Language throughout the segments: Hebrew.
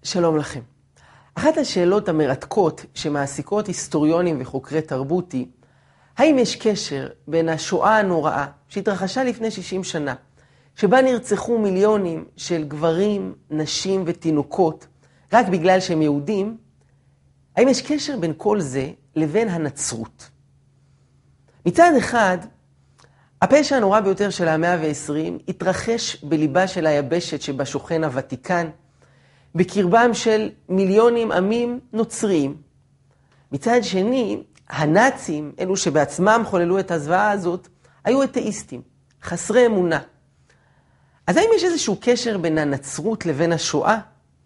שלום לכם. אחת השאלות המרתקות שמעסיקות היסטוריונים וחוקרי תרבות היא, האם יש קשר בין השואה הנוראה שהתרחשה לפני 60 שנה, שבה נרצחו מיליונים של גברים, נשים ותינוקות, רק בגלל שהם יהודים, האם יש קשר בין כל זה לבין הנצרות? מצד אחד, הפשע הנורא ביותר של המאה ה-20 התרחש בליבה של היבשת שבה שוכן הוותיקן, בקרבם של מיליונים עמים נוצריים. מצד שני, הנאצים, אלו שבעצמם חוללו את הזוועה הזאת, היו אתאיסטים, חסרי אמונה. אז האם יש איזשהו קשר בין הנצרות לבין השואה?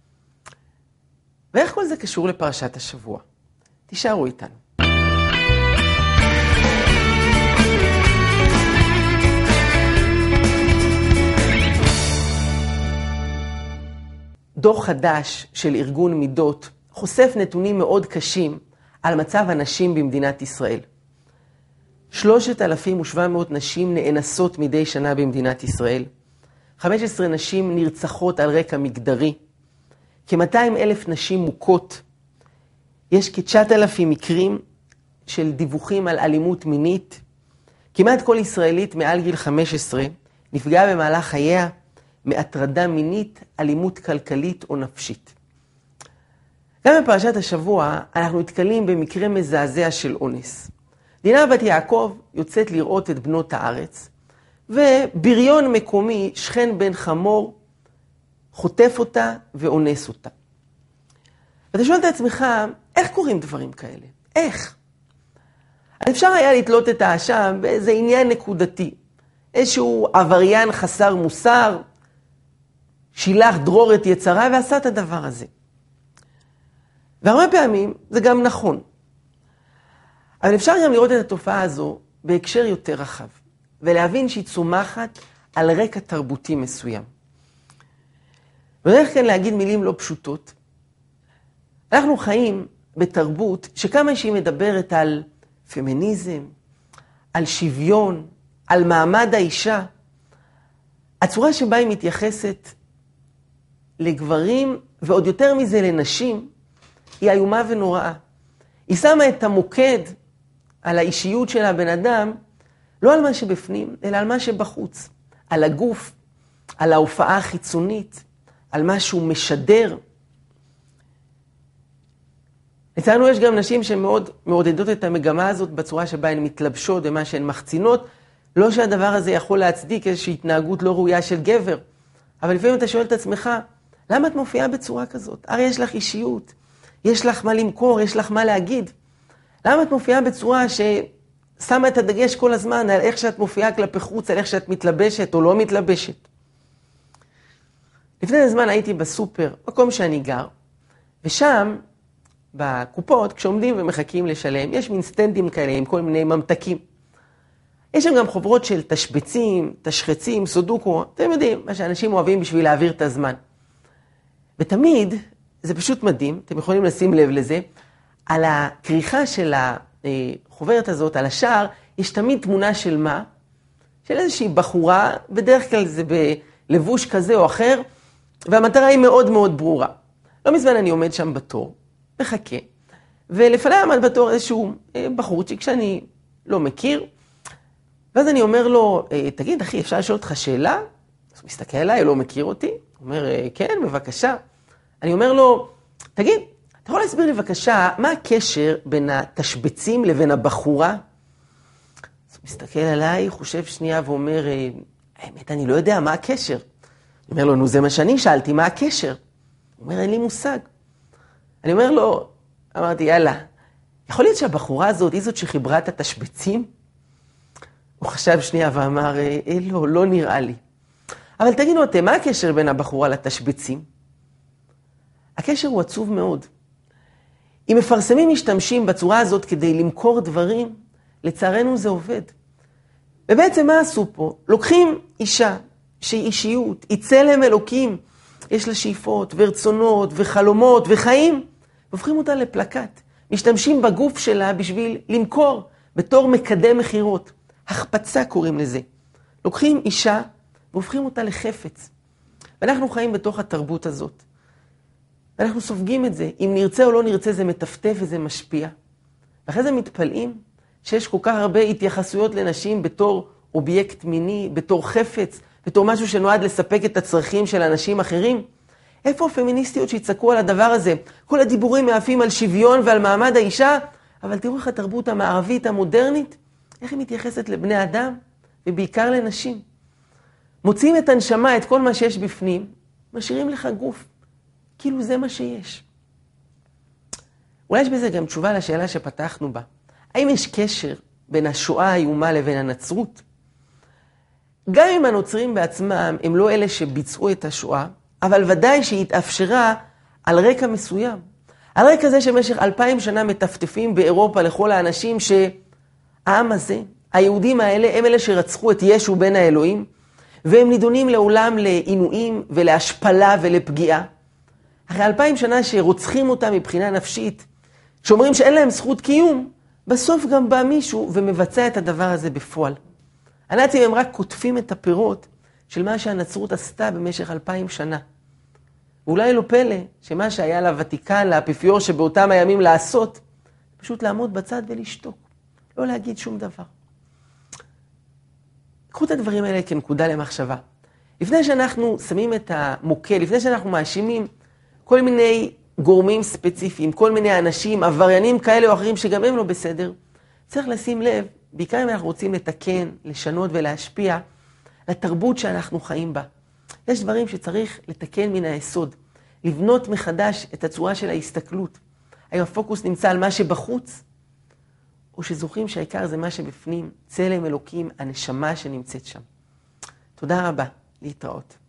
ואיך כל זה קשור לפרשת השבוע? תישארו איתנו. דוח חדש של ארגון מידות חושף נתונים מאוד קשים על מצב הנשים במדינת ישראל. 3,700 נשים נאנסות מדי שנה במדינת ישראל. 15 נשים נרצחות על רקע מגדרי. כ-200,000 נשים מוכות. יש כ-9,000 מקרים של דיווחים על אלימות מינית. כמעט כל ישראלית מעל גיל 15 נפגעה במהלך חייה מהטרדה מינית, אלימות כלכלית או נפשית. גם בפרשת השבוע אנחנו נתקלים במקרה מזעזע של אונס. דינה בת יעקב יוצאת לראות את בנות הארץ, ובריון מקומי, שכן בן חמור, חוטף אותה ואונס אותה. ואתה שואל את עצמך, איך קורים דברים כאלה? איך? אפשר היה לתלות את האשם באיזה עניין נקודתי. איזשהו עבריין חסר מוסר, שילח דרור את יצרה ועשה את הדבר הזה. והרבה פעמים זה גם נכון. אבל אפשר גם לראות את התופעה הזו בהקשר יותר רחב, ולהבין שהיא צומחת על רקע תרבותי מסוים. ודרך כאן להגיד מילים לא פשוטות. אנחנו חיים בתרבות שכמה שהיא מדברת על פמיניזם, על שוויון, על מעמד האישה, הצורה שבה היא מתייחסת לגברים, ועוד יותר מזה לנשים, היא איומה ונוראה. היא שמה את המוקד על האישיות של הבן אדם, לא על מה שבפנים, אלא על מה שבחוץ. על הגוף, על ההופעה החיצונית, על מה שהוא משדר. אצלנו יש גם נשים שמאוד מעודדות את המגמה הזאת בצורה שבה הן מתלבשות ומה שהן מחצינות. לא שהדבר הזה יכול להצדיק איזושהי התנהגות לא ראויה של גבר. אבל לפעמים אתה שואל את עצמך, למה את מופיעה בצורה כזאת? הרי יש לך אישיות, יש לך מה למכור, יש לך מה להגיד. למה את מופיעה בצורה ששמה את הדגש כל הזמן על איך שאת מופיעה כלפי חוץ, על איך שאת מתלבשת או לא מתלבשת? לפני זמן הייתי בסופר, מקום שאני גר, ושם בקופות, כשעומדים ומחכים לשלם, יש מין סטנדים כאלה עם כל מיני ממתקים. יש שם גם חוברות של תשבצים, תשחצים, סודוקו, אתם יודעים, מה שאנשים אוהבים בשביל להעביר את הזמן. ותמיד, זה פשוט מדהים, אתם יכולים לשים לב לזה, על הכריכה של החוברת הזאת, על השער, יש תמיד תמונה של מה? של איזושהי בחורה, בדרך כלל זה בלבוש כזה או אחר, והמטרה היא מאוד מאוד ברורה. לא מזמן אני עומד שם בתור, מחכה, ולפני עמד בתור איזשהו בחורצ'יק שאני לא מכיר, ואז אני אומר לו, תגיד אחי, אפשר לשאול אותך שאלה? אז הוא מסתכל עליי, הוא לא מכיר אותי. הוא אומר, כן, בבקשה. אני אומר לו, תגיד, אתה יכול להסביר לי בבקשה, מה הקשר בין התשבצים לבין הבחורה? אז הוא מסתכל עליי, חושב שנייה ואומר, האמת, אני לא יודע מה הקשר. אני אומר לו, נו, זה מה שאני שאלתי, מה הקשר? הוא אומר, אין לי מושג. אני אומר לו, אמרתי, יאללה, יכול להיות שהבחורה הזאת היא זאת שחיברה את התשבצים? הוא חשב שנייה ואמר, לא נראה לי. אבל תגידו אתם, מה הקשר בין הבחורה לתשבצים? הקשר הוא עצוב מאוד. אם מפרסמים משתמשים בצורה הזאת כדי למכור דברים, לצערנו זה עובד. ובעצם מה עשו פה? לוקחים אישה שהיא אישיות, היא צלם אלוקים, יש לה שאיפות ורצונות וחלומות וחיים, והופכים אותה לפלקט. משתמשים בגוף שלה בשביל למכור בתור מקדם מחירות. החפצה קוראים לזה. לוקחים אישה והופכים אותה לחפץ. ואנחנו חיים בתוך התרבות הזאת. ואנחנו סופגים את זה. אם נרצה או לא נרצה זה מטפטף וזה משפיע. ואחרי זה מתפלאים שיש כל כך הרבה התייחסויות לנשים בתור אובייקט מיני, בתור חפץ, בתור משהו שנועד לספק את הצרכים של אנשים אחרים. איפה הפמיניסטיות שיצעקו על הדבר הזה? כל הדיבורים מעפים על שוויון ועל מעמד האישה, אבל תראו איך התרבות המערבית המודרנית, איך היא מתייחסת לבני אדם, ובעיקר לנשים. מוציאים את הנשמה, את כל מה שיש בפנים, משאירים לך גוף, כאילו זה מה שיש. אולי יש בזה גם תשובה לשאלה שפתחנו בה. האם יש קשר בין השואה האיומה לבין הנצרות? גם אם הנוצרים בעצמם הם לא אלה שביצעו את השואה, אבל ודאי שהיא התאפשרה על רקע מסוים. על רקע זה שבמשך 2000 שנה מטפטפים באירופה לכל האנשים שהעם הזה, היהודים האלה, הם אלה שרצחו את ישו בן האלוהים, והם נידונים לעולם לעינויים ולהשפלה ולפגיעה. אחרי 2000 שנה שרוצחים אותם מבחינה נפשית, שאומרים שאין להם זכות קיום, בסוף גם בא מישהו ומבצע את הדבר הזה בפועל. הנאצים הם רק כותפים את הפירות של מה שהנצרות עשתה במשך 2000 שנה. ואולי לא פלא שמה שהיה לוותיקן, לאפיפיור שבאותם הימים לעשות, פשוט לעמוד בצד ולשתוק, לא להגיד שום דבר. קחו את הדברים האלה כנקודה למחשבה. לפני שאנחנו שמים את המוקד, לפני שאנחנו מאשימים כל מיני גורמים ספציפיים, כל מיני אנשים, עבריינים כאלה או אחרים שגם הם לא בסדר, צריך לשים לב, בעיקר אם אנחנו רוצים לתקן, לשנות ולהשפיע, לתרבות שאנחנו חיים בה. יש דברים שצריך לתקן מן היסוד, לבנות מחדש את הצורה של ההסתכלות. האם הפוקוס נמצא על מה שבחוץ, או שזוכרים שהעיקר זה מה שבפנים, צלם אלוקים, הנשמה שנמצאת שם. תודה רבה, להתראות.